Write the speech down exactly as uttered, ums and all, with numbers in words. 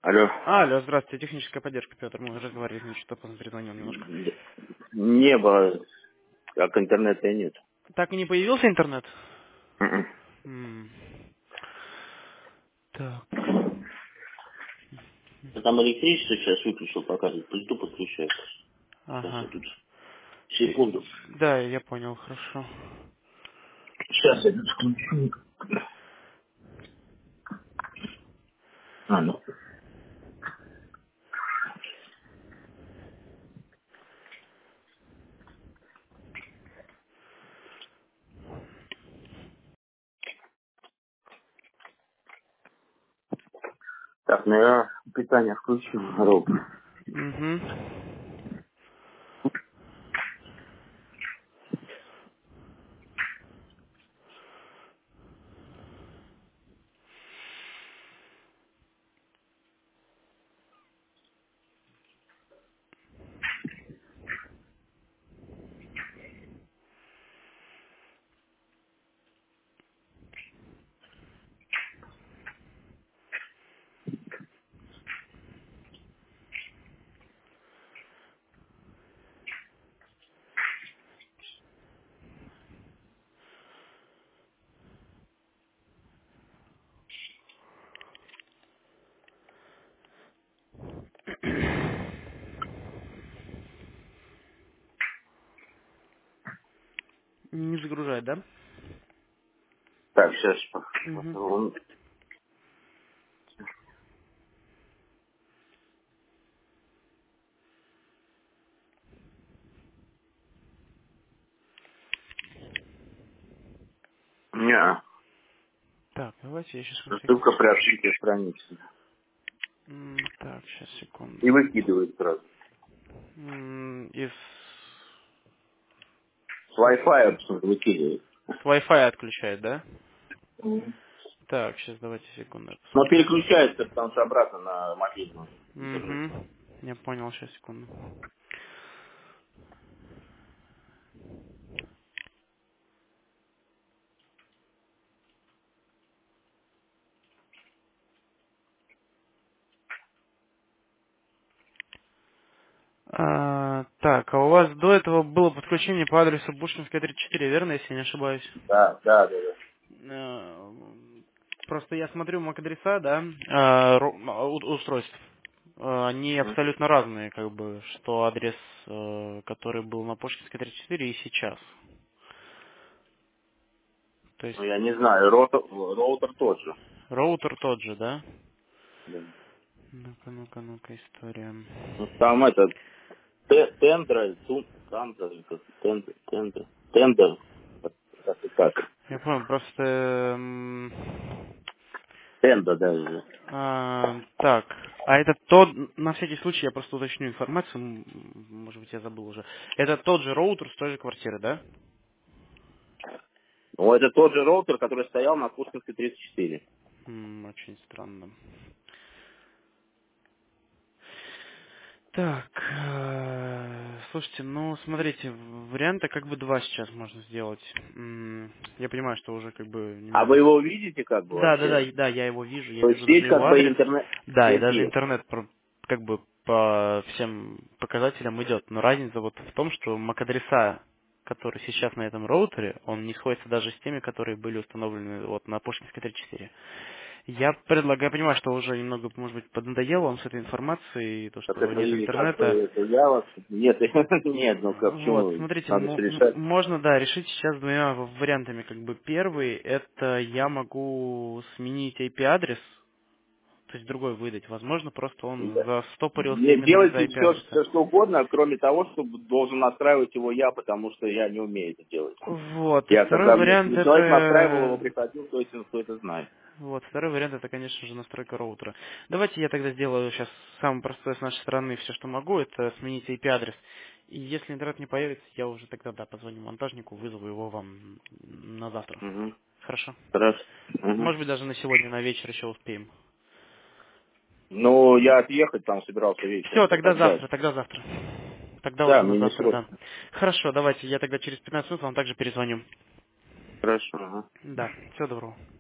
Алло. А, алло, здравствуйте, техническая поддержка, Петр. Мы уже говорили, значит, что поздно перезвонил немножко. Небо, как интернета и нет. Так и не появился интернет? Мгм. М. Так. Я там электричество сейчас выключил, показывает. Приду, подключаю. Сейчас я Ага. тут. Секунду. Да, я понял, хорошо. Сейчас я тут включу. А, ну. Так, ну я питание включил. Ровно. Угу. Не загружает, да? Так, сейчас. Угу. Он... Не, Так, давайте я сейчас на всякий ссылка при случай. открытии страницы. М, Так, сейчас, секунду. И выкидывает сразу. М, Из... С Wi-Fi почему-то выкидывает. С Wi-Fi отключает, да? Так, сейчас давайте секунду я Но посмотрю. переключается, потому что обратно на мобильный интернет. Угу. Я понял, сейчас, секунду. А, так, а у вас до этого было подключение по адресу Бушкинская тридцать четыре, верно, если я не ошибаюсь? Да, да, да, да. Э, Просто я смотрю MAC-адреса, да, а, ро- а, у- устройств. Э, Они Мгм. абсолютно разные, как бы, что адрес, э, который был на Пушкинской тридцать четыре и сейчас. То есть Ну, я не знаю, роутер, роутер тот же. роутер тот же, да? Да. Ну-ка, ну-ка, ну-ка, история. Ну, там этот те- тендер, ту- тандер, или как, тендер, тендер, тендер, как как и так. Я понял, просто... м, Тендер, да, да. А, так, а это тот, на всякий случай я просто уточню информацию, м, может быть я забыл уже. Это тот же роутер с той же квартиры, да? Ну, это тот же роутер, который стоял на Пушкинской тридцать четыре. М, очень странно. Так, э, слушайте, ну смотрите, варианта как бы два сейчас можно сделать. М, Я понимаю, что уже как бы А вы немного... его видите как бы Да, да, да, вообще? и- да, я его вижу, я То есть вижу даже здесь его как бы адрес. интернет, Да, и связь даже есть. интернет про- как бы по всем показателям идет. Но разница вот в том, что MAC-адреса, которые сейчас на этом роутере, он не сходится даже с теми, которые были установлены вот на Пушкинской тридцать четыре. Я предлагаю, я понимаю, что уже немного, может быть, поднадоело вам с этой информацией, то, Так что это нет и как бы интернета. это я вас... Нет, нет, ну как, Вот, почему? смотрите, Надо м- все м- решать. можно, да, решить сейчас двумя в- вариантами. Как бы первый, это я могу сменить ай пи-адрес, то есть другой выдать. Возможно, просто он застопорился Де- именно из-за Делайте все, ай пи-адреса. все, что угодно, кроме того, что должен настраивать его я, потому что я не умею это делать. Вот, и Я второй когда мне вариант человек настраивал его, это... приходил, то есть он кто это знает. Вот, второй вариант это, конечно же, настройка роутера. Давайте я тогда сделаю сейчас самое простое с нашей стороны, все, что могу, это сменить ай пи-адрес. И если интернет не появится, я уже тогда, да, позвоню монтажнику, вызову его вам на завтра. Угу. Хорошо? Хорошо. Угу. Может быть, даже на сегодня, на вечер еще успеем. Ну, я отъехать там собирался вечером, Все, то тогда тогда. завтра, тогда завтра. Тогда Да, уже на мне не завтра, да. срочно. Хорошо, давайте, я тогда через пятнадцать минут вам также перезвоню. Хорошо. Ага. Да, всего доброго.